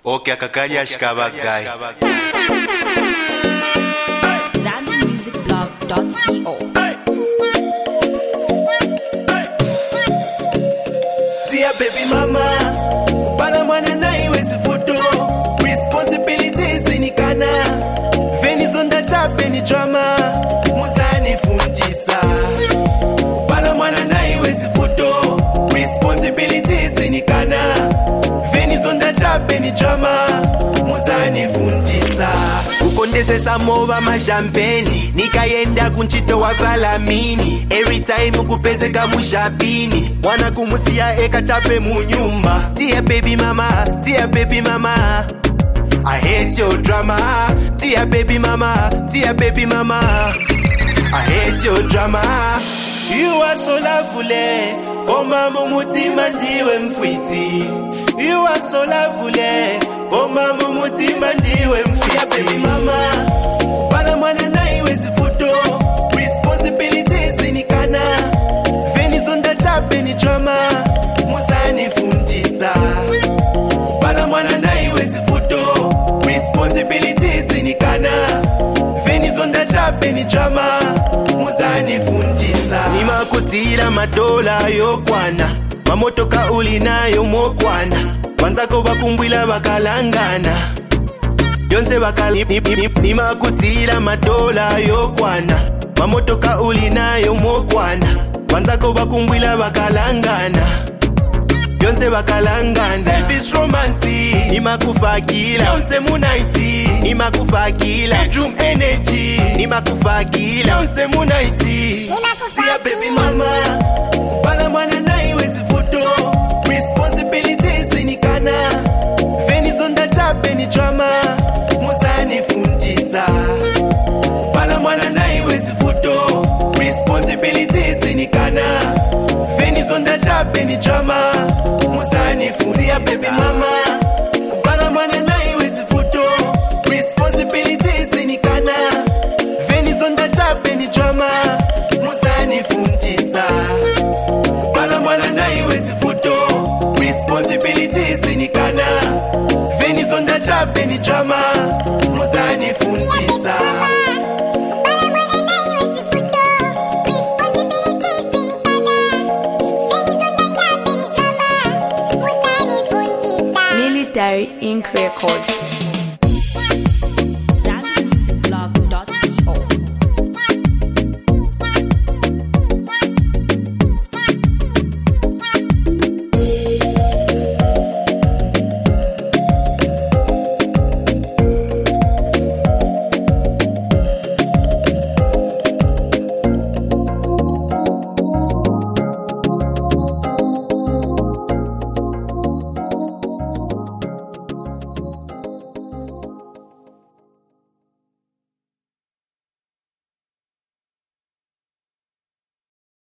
Okay, akakalia shikabagai. ZambianMusicBlog.co. Dear baby mama, kupala mwana na iwezi futo. Responsibilities inikana. Venice on the top any drama. Muzani fundisa. Kupala mwana na iwezi futo. Responsibilities inikana. Venice on the top any drama. Muzani fundisa. Ukondesesa mova mashampeni. Nikayenda kunchito wa valamini. Every time ukupezeka mushapini. Wana kumusia eka chape munyumba. Dear baby mama, dear baby mama, I hate your drama. Dear baby mama, dear baby mama, I hate your drama. You are so lovely. Koma mumutima ndiwe mfwiti. You are so lovely. Koma mumutima ndiwe mfwiti. Dear baby mama, kupala mwana na iwezi futo. Responsibilities inikana. Venice on the top any drama. Musani fundisa. Kupala mwana na iwezi futo. Responsibilities inikana. Venice on the top any drama. Musani fundisa. Nimakusira madola yokwana. Mamotoka ulinayo mokwana. Wanzako bakumbwila bakalangana. Yonse nimakusira madola yokwana. Mamotoka ulinayo mokwana. Wanzako bakumbwila bakalangana. Yonse bakalangana. Selfish romance nimakufakila. Yonse munaiti nimakufakila. Bedroom energy nimakufakila. Yonse munaiti. Dear baby mama, kupala mwana na iwezi futo. Responsibilities inikana. Venice on the top any drama. Musani fundisa. Kupala mwana na iwezi futo. Responsibilities inikana. Venice on the top any drama. Musani fundisa. Baby mama, kupala mwana na iwezi futo. Responsibilities inikana. Venice on the top any drama. Musani fundisa. Kupala mwana na iwezi futo. Responsibilities inikana. Venice on the top any drama. Musani fundisa. Military Ink Records.